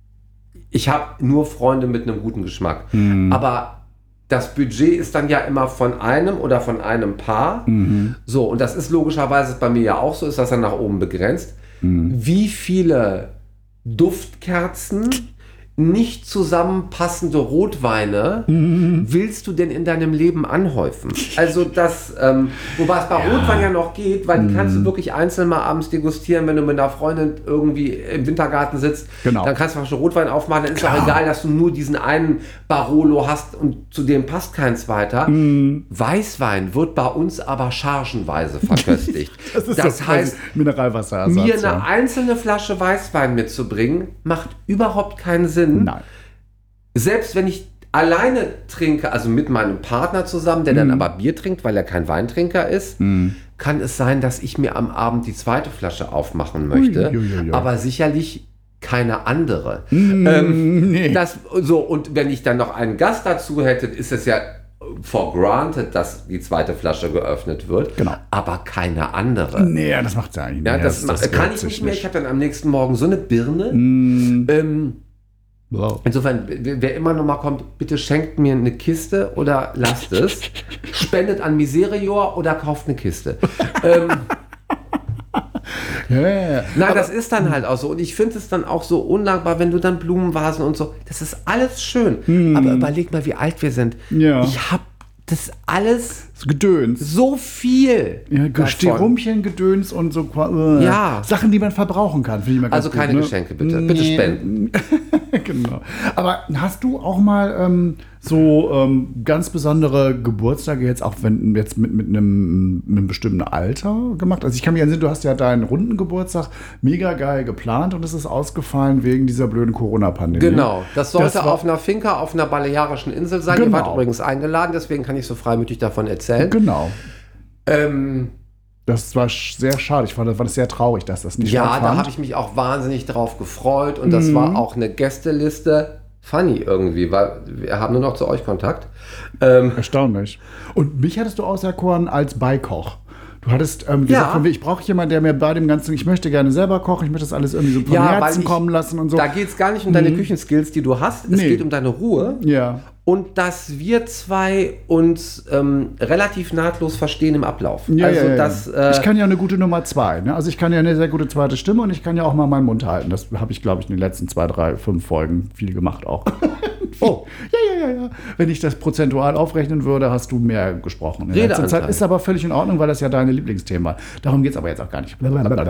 S1: ich habe nur Freunde mit einem guten Geschmack.
S2: Hm.
S1: Aber das Budget ist dann ja immer von einem oder von einem Paar.
S2: Mhm.
S1: So, und das ist logischerweise bei mir ja auch so, ist das dann nach oben begrenzt.
S2: Mhm.
S1: Wie viele Duftkerzen, nicht zusammenpassende Rotweine
S2: Mhm.
S1: willst du denn in deinem Leben anhäufen? Also das, ähm, wobei es bei Rotwein ja noch geht, weil die kannst du wirklich einzeln mal abends degustieren, wenn du mit einer Freundin irgendwie im Wintergarten sitzt.
S2: Genau.
S1: Dann kannst du schon Rotwein aufmachen, dann ist
S2: Klar.
S1: auch egal, dass du nur diesen einen Barolo hast und zu dem passt keins weiter.
S2: Mhm.
S1: Weißwein wird bei uns aber chargenweise verköstigt.
S2: Das ist
S1: das
S2: so
S1: heißt,
S2: quasi Mineralwasserersatz.
S1: mir eine
S2: ja.
S1: einzelne Flasche Weißwein mitzubringen, macht überhaupt keinen Sinn.
S2: Nein.
S1: Selbst wenn ich alleine trinke, also mit meinem Partner zusammen, der
S2: Mhm.
S1: dann aber Bier trinkt, weil er kein Weintrinker ist, kann es sein, dass ich mir am Abend die zweite Flasche aufmachen möchte,
S2: Ui, ui, ui, ui.
S1: aber sicherlich keine andere.
S2: Mm,
S1: Ähm,
S2: nee.
S1: das, so, und wenn ich dann noch einen Gast dazu hätte, ist es ja for granted, dass die zweite Flasche geöffnet wird,
S2: Genau.
S1: aber keine andere.
S2: Nee, das macht ja eigentlich
S1: Ja,
S2: nicht.
S1: das,
S2: das
S1: kann
S2: gehört
S1: ich
S2: sich
S1: nicht mehr. Ich habe dann am nächsten Morgen so eine Birne.
S2: Mm,
S1: Ähm,
S2: wow.
S1: insofern, wer wer immer noch mal kommt, bitte schenkt mir eine Kiste oder lasst es. Spendet an Miserior oder kauft eine Kiste. ähm,
S2: Ja, ja, ja.
S1: nein, das ist dann halt auch so. Und ich finde es dann auch so undankbar, wenn du dann Blumenvasen und so. Das ist alles schön. Aber überleg mal, wie alt wir sind.
S2: Ja.
S1: Ich habe das alles
S2: Das Gedöns.
S1: so viel.
S2: Ja,
S1: davon.
S2: Sterumchen, Gedöns und so äh,
S1: Ja.
S2: Sachen, die man verbrauchen kann. Finde ich mal ganz
S1: Also
S2: gut,
S1: keine
S2: ne?
S1: Geschenke, bitte. Bitte
S2: Nee.
S1: spenden.
S2: Genau. Aber hast du auch mal ähm, so ähm, ganz besondere Geburtstage jetzt auch wenn jetzt mit, mit, einem, mit einem bestimmten Alter gemacht? Also ich kann mich erinnern, du hast ja deinen runden Geburtstag mega geil geplant und es ist ausgefallen wegen dieser blöden Corona-Pandemie.
S1: Genau, das sollte
S2: Das war-
S1: auf einer Finca auf einer balearischen Insel sein. Ihr
S2: Genau.
S1: wart übrigens eingeladen, deswegen kann ich so freimütig davon erzählen.
S2: Genau.
S1: Ähm,
S2: Das war sch- sehr schade. Ich fand, das war das sehr traurig, dass das nicht
S1: ja, da
S2: stattfand.
S1: habe ich mich auch wahnsinnig drauf gefreut und das war auch eine Gästeliste. Funny irgendwie, weil wir haben nur noch zu euch Kontakt. Ähm,
S2: Erstaunlich. Und mich hattest du auserkoren als Beikoch. Du hattest ähm, gesagt,
S1: Ja.
S2: von wegen, ich brauche jemanden, der mir bei dem Ganzen, ich möchte gerne selber kochen, ich möchte das alles irgendwie so von
S1: Ja, weil
S2: Herzen
S1: ich-
S2: kommen lassen und so.
S1: Da geht es gar nicht um deine Küchenskills, die du hast. Es
S2: Nee.
S1: geht um deine Ruhe.
S2: Ja.
S1: Und dass wir zwei uns ähm, relativ nahtlos verstehen im Ablauf.
S2: Ja,
S1: also
S2: ja, ja.
S1: das, äh,
S2: ich kann ja eine gute Nummer zwei. Ne? Also ich kann ja eine sehr gute zweite Stimme und ich kann ja auch mal meinen Mund halten. Das habe ich, glaube ich, in den letzten zwei, drei, fünf Folgen viel gemacht auch.
S1: Oh.
S2: Ja, ja, ja, ja. Wenn ich das prozentual aufrechnen würde, hast du mehr gesprochen. In letzter
S1: Redeanteil.
S2: Zeit ist aber völlig in Ordnung, weil das ja deine Lieblingsthema war. Darum geht es aber jetzt auch gar nicht.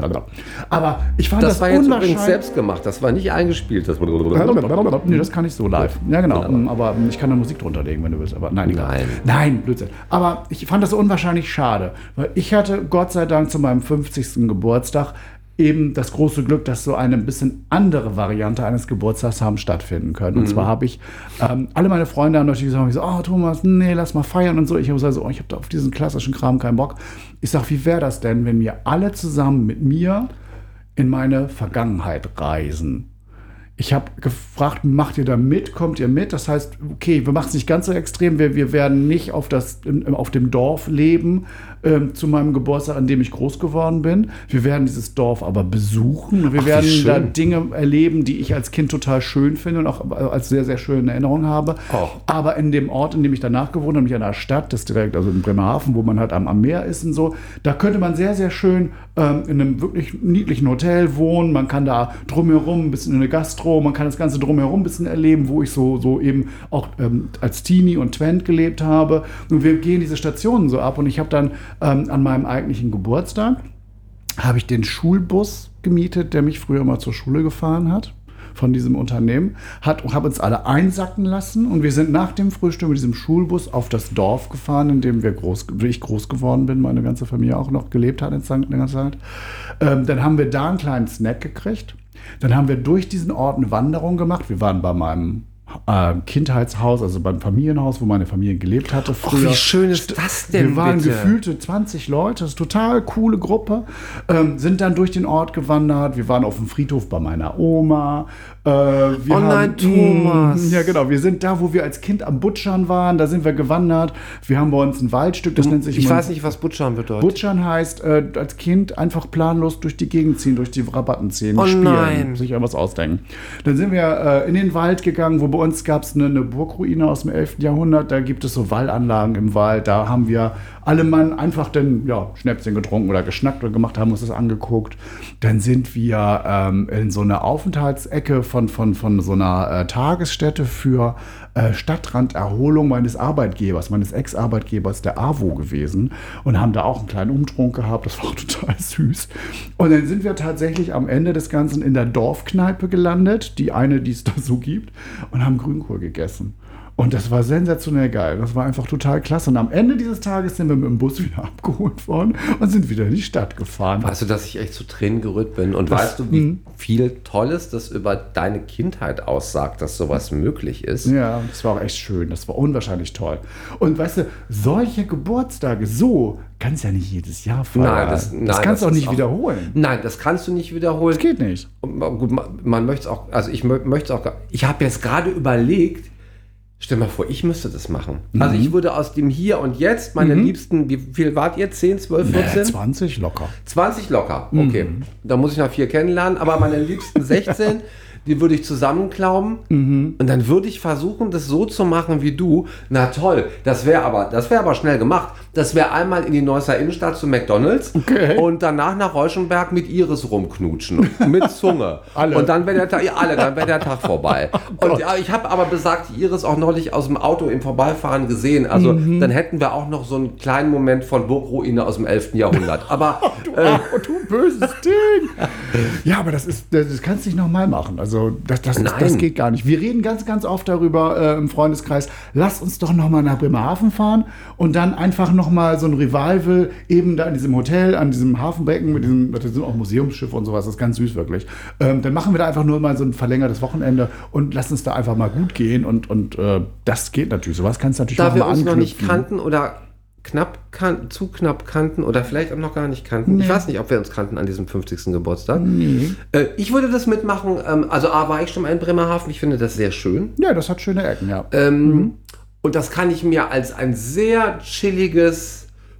S2: Aber ich fand das,
S1: das war jetzt übrigens
S2: unwahrscheinlich.
S1: selbst gemacht. Das war nicht eingespielt. Das
S2: Nee, das kann ich so live. Ja, genau. Aber ich kann da Musik drunter legen, wenn du willst. Aber nein, egal.
S1: Nein.
S2: Nein, Blödsinn. Aber ich fand das so unwahrscheinlich schade. Weil ich hatte, Gott sei Dank, zu meinem fünfzigsten Geburtstag eben das große Glück, dass so eine ein bisschen andere Variante eines Geburtstags haben stattfinden können. Und zwar habe ich, ähm, alle meine Freunde haben natürlich gesagt, so, oh Thomas, nee, lass mal feiern und so. Ich habe gesagt, so, oh, ich habe da auf diesen klassischen Kram keinen Bock. Ich sage, wie wäre das denn, wenn wir alle zusammen mit mir in meine Vergangenheit reisen? Ich habe gefragt, macht ihr da mit, kommt ihr mit? Das heißt, okay, wir machen es nicht ganz so extrem, wir, wir werden nicht auf, das, auf dem Dorf leben ähm, zu meinem Geburtstag, an dem ich groß geworden bin. Wir werden dieses Dorf aber besuchen. Wir
S1: Ach, wie
S2: werden
S1: schön.
S2: da Dinge erleben, die ich als Kind total schön finde und auch als sehr, sehr schöne Erinnerung habe.
S1: Oh.
S2: Aber in dem Ort, in dem ich danach gewohnt habe, nämlich in einer Stadt, das direkt, also in Bremerhaven, wo man halt am, am Meer ist und so, da könnte man sehr, sehr schön ähm, in einem wirklich niedlichen Hotel wohnen. Man kann da drumherum ein bisschen in eine Gastro, man kann das Ganze drumherum ein bisschen erleben, wo ich so, so eben auch ähm, als Teenie und Twent gelebt habe. Und wir gehen diese Stationen so ab und ich habe dann ähm, an meinem eigentlichen Geburtstag habe ich den Schulbus gemietet, der mich früher mal zur Schule gefahren hat, von diesem Unternehmen, hat und habe uns alle einsacken lassen und wir sind nach dem Frühstück mit diesem Schulbus auf das Dorf gefahren, in dem wir groß, ich groß geworden bin, meine ganze Familie auch noch gelebt hat in Sankt langer Zeit. Ähm, dann haben wir da einen kleinen Snack gekriegt. Dann haben wir durch diesen Ort eine Wanderung gemacht. Wir waren bei meinem äh, Kindheitshaus, also beim Familienhaus, wo meine Familie gelebt hatte früher.
S1: wie schön ist das denn,
S2: Wir waren
S1: bitte?
S2: gefühlte zwanzig Leute, das ist eine total coole Gruppe. Ähm, sind dann durch den Ort gewandert. Wir waren auf dem Friedhof bei meiner Oma. Äh, wir
S1: Oh nein, Thomas.
S2: Mh, ja, genau. Wir sind da, wo wir als Kind am Butschern waren. Da sind wir gewandert. Wir haben bei uns ein Waldstück, das nennt sich
S1: Ich
S2: Mon-
S1: weiß nicht, was Butchern bedeutet.
S2: Butschern heißt, äh, als Kind einfach planlos durch die Gegend ziehen, durch die Rabatten ziehen,
S1: Oh
S2: spielen,
S1: nein.
S2: sich irgendwas ausdenken. Dann sind wir äh, in den Wald gegangen, wo bei uns gab es eine, eine Burgruine aus dem elften Jahrhundert. Da gibt es so Wallanlagen im Wald. Da haben wir alle Mann einfach dann ja, Schnäpschen getrunken oder geschnackt oder gemacht, haben uns das angeguckt. Dann sind wir ähm, in so einer Aufenthaltsecke von, von, von so einer äh, Tagesstätte für äh, Stadtranderholung meines Arbeitgebers, meines Ex-Arbeitgebers, der A W O gewesen und haben da auch einen kleinen Umtrunk gehabt. Das war auch total süß. Und dann sind wir tatsächlich am Ende des Ganzen in der Dorfkneipe gelandet, die eine, die es da so gibt, und haben Grünkohl gegessen. Und das war sensationell geil. Das war einfach total klasse. Und am Ende dieses Tages sind wir mit dem Bus wieder abgeholt worden und sind wieder in die Stadt gefahren.
S1: Weißt du, dass ich echt zu Tränen gerührt bin? Und
S2: Das-
S1: weißt du, wie
S2: mh.
S1: viel Tolles das über deine Kindheit aussagt, dass sowas möglich ist?
S2: Ja, das war auch echt schön. Das war unwahrscheinlich toll. Und weißt du, solche Geburtstage, so kannst du ja nicht jedes Jahr feiern.
S1: Nein, das- nein,
S2: das kannst du
S1: das
S2: auch
S1: ist
S2: nicht
S1: auch-
S2: wiederholen.
S1: Nein, das kannst du nicht wiederholen.
S2: Das geht nicht.
S1: Und ma- gut, ma- man möchte es auch, also ich mö- möchte es auch, gar- ich habe jetzt gerade überlegt, stell mal vor, ich müsste das machen. Also ich würde aus dem Hier und Jetzt, meine Liebsten, wie viel wart ihr? zehn, zwölf, vierzehn?
S2: Nee, zwanzig locker.
S1: zwanzig locker, okay. Da muss ich noch vier kennenlernen, aber meine liebsten sechzehn, die würde ich zusammenklauben und dann würde ich versuchen, das so zu machen wie du. Na toll, das wäre aber, das wäre aber schnell gemacht. Das wäre einmal in die Neusser Innenstadt zu McDonalds
S2: Okay.
S1: und danach nach Reuschenberg mit Iris rumknutschen, mit Zunge.
S2: Alle.
S1: Und dann wäre der Tag, ja, alle, dann wäre der Tag vorbei. Und ja, ich habe aber besagt, die Iris auch neulich aus dem Auto im Vorbeifahren gesehen. Also dann hätten wir auch noch so einen kleinen Moment von Burgruine aus dem elften Jahrhundert. Aber
S2: Du, ah, du böses Ding. Ja, aber das ist, das, das kannst du nicht nochmal machen. Also das, das, ist,
S1: Nein.
S2: das geht gar nicht. Wir reden ganz, ganz oft darüber äh, im Freundeskreis. Lass uns doch nochmal nach Bremerhaven fahren und dann einfach nochmal so ein Revival eben da in diesem Hotel, an diesem Hafenbecken mit diesem, das sind auch Museumsschiffe und sowas. Das ist ganz süß wirklich. Ähm, dann machen wir da einfach nur mal so ein verlängertes Wochenende und lass uns da einfach mal gut gehen und, und äh, das geht natürlich. Sowas kannst du natürlich
S1: da
S2: noch
S1: wir
S2: mal
S1: uns noch nicht
S2: anknüpfen.
S1: kannten oder knapp kan zu knapp kannten oder vielleicht auch noch gar nicht kannten. Ich weiß nicht, ob wir uns kannten an diesem fünfzigsten Geburtstag.
S2: Nee.
S1: Äh, ich würde das mitmachen. Ähm, also A, war ich schon mal in Bremerhaven. Ich finde das sehr schön.
S2: Ja, das hat schöne Ecken, ja.
S1: Ähm, Und das kann ich mir als ein sehr chilliges,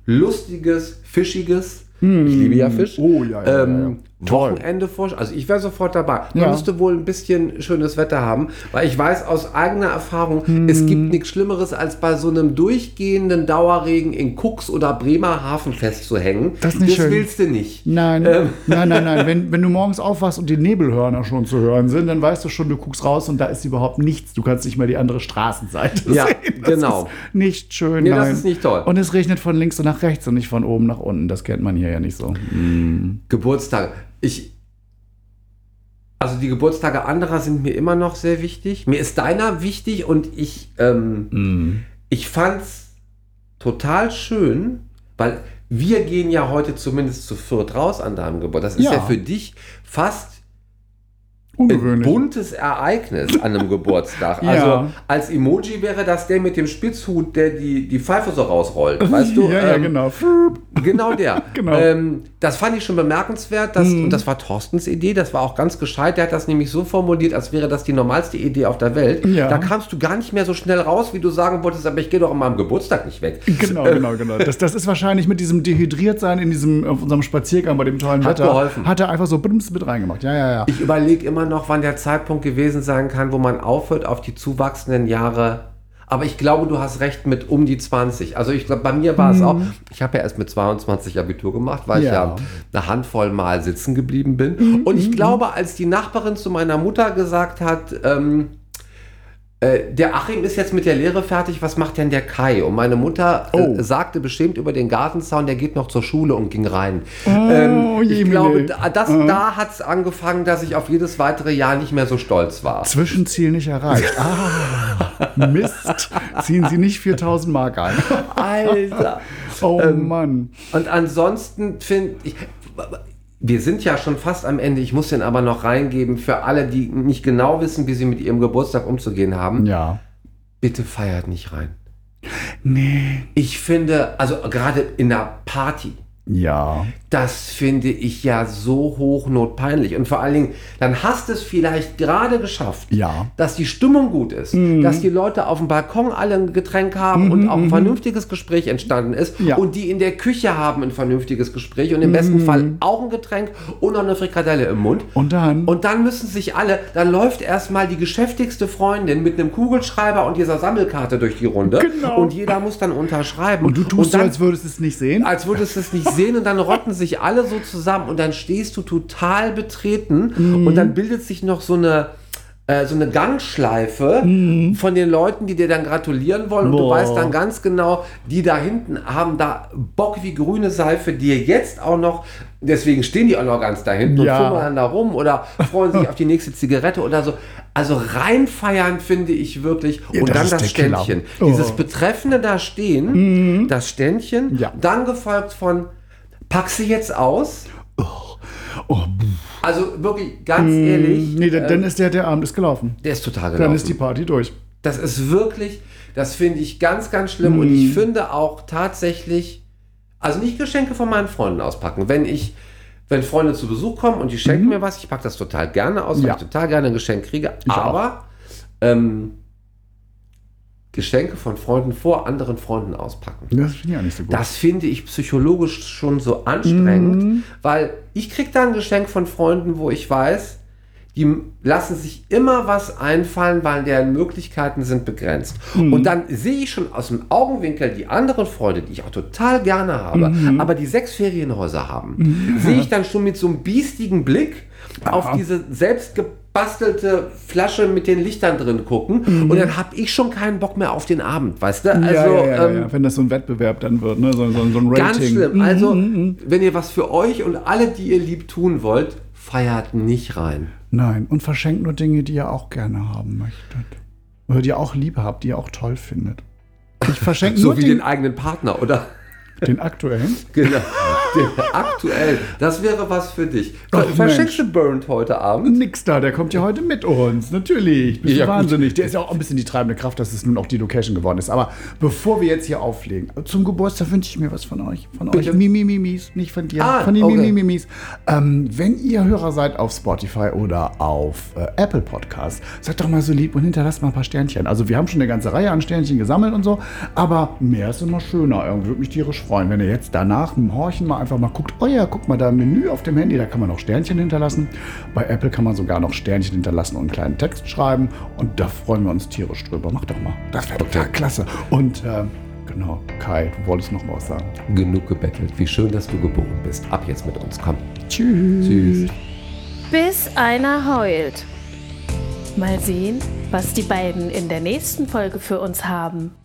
S1: lustiges, fischiges, ich liebe ja Fisch,
S2: Oh, ja, ja,
S1: ähm,
S2: ja, ja. Toll.
S1: Wochenende vor. Also ich wäre sofort dabei. Man
S2: Ja.
S1: müsste wohl ein bisschen schönes Wetter haben, weil ich weiß aus eigener Erfahrung, es gibt nichts Schlimmeres, als bei so einem durchgehenden Dauerregen in Cooks oder Bremerhaven festzuhängen.
S2: Das ist nicht schön.
S1: willst du nicht.
S2: Nein,
S1: Ähm.
S2: nein, nein, nein. Wenn, wenn du morgens aufwachst und die Nebelhörner schon zu hören sind, dann weißt du schon, du guckst raus und da ist überhaupt nichts. Du kannst nicht mal die andere Straßenseite
S1: Ja,
S2: sehen. Das
S1: genau.
S2: ist nicht schön,
S1: Nee,
S2: nein.
S1: das ist nicht toll.
S2: Und es regnet von links und nach rechts und nicht von oben nach unten. Das kennt man hier ja nicht so.
S1: Geburtstage. Ich, also die Geburtstage anderer sind mir immer noch sehr wichtig. Mir ist deiner wichtig und ich, ähm, ich fand's total schön, weil wir gehen ja heute zumindest zu viert raus an deinem Geburtstag. Das ist ja,
S2: Ja.
S1: für dich fast ein
S2: Ungewöhnlich.
S1: buntes Ereignis an einem Geburtstag.
S2: Ja.
S1: Also als Emoji wäre das der mit dem Spitzhut, der die, die Pfeife so rausrollt. Weißt du?
S2: Ja, ja,
S1: Ähm,
S2: genau.
S1: Genau der.
S2: Genau.
S1: Ähm, das fand ich schon bemerkenswert. Dass, Und das war Thorstens Idee. Das war auch ganz gescheit. Der hat das nämlich so formuliert, als wäre das die normalste Idee auf der Welt.
S2: Ja.
S1: Da kamst du gar nicht mehr so schnell raus, wie du sagen wolltest, aber ich gehe doch an meinem Geburtstag nicht weg.
S2: Genau, genau, genau. Das, das ist wahrscheinlich mit diesem Dehydriertsein in diesem, auf unserem Spaziergang bei dem tollen
S1: Hat
S2: Wetter.
S1: geholfen.
S2: Hat er einfach so brims mit reingemacht. Ja, ja, ja.
S1: Ich überlege immer noch, wann der Zeitpunkt gewesen sein kann, wo man aufhört auf die zuwachsenden Jahre. Aber ich glaube, du hast recht mit um die zwanzig. Also ich glaube, bei mir war es auch, ich habe ja erst mit zweiundzwanzig Abitur gemacht, weil ich
S2: Ja.
S1: ja eine Handvoll Mal sitzen geblieben bin. Und ich glaube, als die Nachbarin zu meiner Mutter gesagt hat, ähm, äh, der Achim ist jetzt mit der Lehre fertig, was macht denn der Kai? Und meine Mutter äh,
S2: Oh.
S1: sagte beschämt über den Gartenzaun, der geht noch zur Schule und ging rein.
S2: Oh,
S1: ähm, ich
S2: Jemine.
S1: glaube, da, das, da hat es angefangen, dass ich auf jedes weitere Jahr nicht mehr so stolz war.
S2: Zwischenziel nicht erreicht. Ah, Mist. Ziehen Sie nicht viertausend Mark ein.
S1: Alter.
S2: Oh
S1: Ähm,
S2: Mann.
S1: Und ansonsten finde ich, wir sind ja schon fast am Ende, ich muss den aber noch reingeben, für alle, die nicht genau wissen, wie sie mit ihrem Geburtstag umzugehen haben,
S2: Ja.
S1: bitte feiert nicht rein.
S2: Nee.
S1: Ich finde, also gerade in der Party,
S2: Ja.
S1: das finde ich ja so hochnotpeinlich. Und vor allen Dingen, dann hast du es vielleicht gerade geschafft,
S2: Ja.
S1: dass die Stimmung gut ist, dass die Leute auf dem Balkon alle ein Getränk haben und auch ein vernünftiges Gespräch entstanden ist
S2: Ja.
S1: und die in der Küche haben ein vernünftiges Gespräch und im besten Fall auch ein Getränk und noch eine Frikadelle im Mund.
S2: Und dann?
S1: Und dann müssen sich alle, dann läuft erstmal die geschäftigste Freundin mit einem Kugelschreiber und dieser Sammelkarte durch die Runde.
S2: Genau.
S1: Und jeder muss dann unterschreiben.
S2: Und du tust
S1: dann,
S2: so, als würdest du es nicht sehen?
S1: als würdest du es nicht sehen und dann rotten sich alle so zusammen und dann stehst du total betreten und dann bildet sich noch so eine äh, so eine Gangschleife von den Leuten, die dir dann gratulieren wollen und du
S2: Boah.
S1: weißt dann ganz genau, die da hinten haben da Bock wie grüne Seife, dir jetzt auch noch, deswegen stehen die auch noch ganz da hinten
S2: Ja.
S1: und fummeln dann da rum oder freuen sich auf die nächste Zigarette oder so. Also reinfeiern finde ich wirklich.
S2: Ja,
S1: Und
S2: das
S1: dann
S2: ist
S1: das
S2: der Killer.
S1: Ständchen.
S2: Oh.
S1: Dieses Betreffende da stehen, das Ständchen,
S2: Ja.
S1: dann gefolgt von pack sie jetzt aus.
S2: Oh,
S1: Also wirklich, ganz ehrlich,
S2: nee, dann,
S1: äh,
S2: dann ist der, der Abend ist gelaufen.
S1: der ist total gelaufen.
S2: Dann ist die Party durch.
S1: Das ist wirklich, das finde ich ganz, ganz schlimm. Und ich finde auch tatsächlich, also nicht Geschenke von meinen Freunden auspacken. Wenn ich, wenn Freunde zu Besuch kommen und die schenken mir was, ich packe das total gerne aus, weil
S2: Ja.
S1: ich total gerne ein Geschenk kriege.
S2: Ich auch.
S1: Aber ähm, Geschenke von Freunden vor anderen Freunden auspacken.
S2: Das finde ich auch nicht so gut.
S1: Das finde ich psychologisch schon so anstrengend, weil ich kriege da ein Geschenk von Freunden, wo ich weiß, die lassen sich immer was einfallen, weil deren Möglichkeiten sind begrenzt. Und dann sehe ich schon aus dem Augenwinkel die anderen Freunde, die ich auch total gerne habe, aber die sechs Ferienhäuser haben, sehe ich dann schon mit so einem biestigen Blick auf diese selbstgebastelte Flasche mit den Lichtern drin gucken und dann habe ich schon keinen Bock mehr auf den Abend, weißt du? Also,
S2: ja, ja, ja,
S1: ähm,
S2: ja. Wenn das so ein Wettbewerb dann wird, ne? so, so, so ein Rating.
S1: ganz schlimm. Also, wenn ihr was für euch und alle, die ihr liebt, tun wollt, feiert nicht rein.
S2: Nein, und verschenkt nur Dinge, die ihr auch gerne haben möchtet. Oder die ihr auch lieb habt, die ihr auch toll findet. Ich verschenke
S1: So
S2: nur
S1: wie
S2: den,
S1: den eigenen Partner, oder?
S2: den aktuellen.
S1: Genau. aktuell, das wäre was für dich.
S2: Ach,
S1: Verschenkst du Burnt heute Abend?
S2: Nix da, der kommt ja heute mit uns. Natürlich. Bist du
S1: Ja,
S2: wahnsinnig.
S1: gut.
S2: Der ist ja auch ein bisschen die treibende Kraft, dass es nun auch die Location geworden ist. Aber bevor wir jetzt hier auflegen, zum Geburtstag wünsche ich mir was von euch. Von
S1: Bitte?
S2: euch. Mimimimis, nicht von dir.
S1: Ah,
S2: von den
S1: okay.
S2: Mimimimis. Ähm, wenn ihr Hörer seid auf Spotify oder auf äh, Apple Podcasts, seid doch mal so lieb und hinterlasst mal ein paar Sternchen. Also wir haben schon eine ganze Reihe an Sternchen gesammelt und so, aber mehr ist immer schöner. Irgendwie würde mich tierisch freuen, wenn ihr jetzt danach im Horchen mal einfach mal guckt, oh ja, guck mal da im Menü auf dem Handy, da kann man auch Sternchen hinterlassen. Bei Apple kann man sogar noch Sternchen hinterlassen und einen kleinen Text schreiben und da freuen wir uns tierisch drüber. Mach doch mal. Das wäre total klasse. Und äh, genau, Kai, du wolltest noch was sagen.
S1: Genug gebettelt. Wie schön, dass du geboren bist. Ab jetzt mit uns. Komm.
S2: Tschüss.
S1: Tschüss.
S3: Bis einer heult. Mal sehen, was die beiden in der nächsten Folge für uns haben.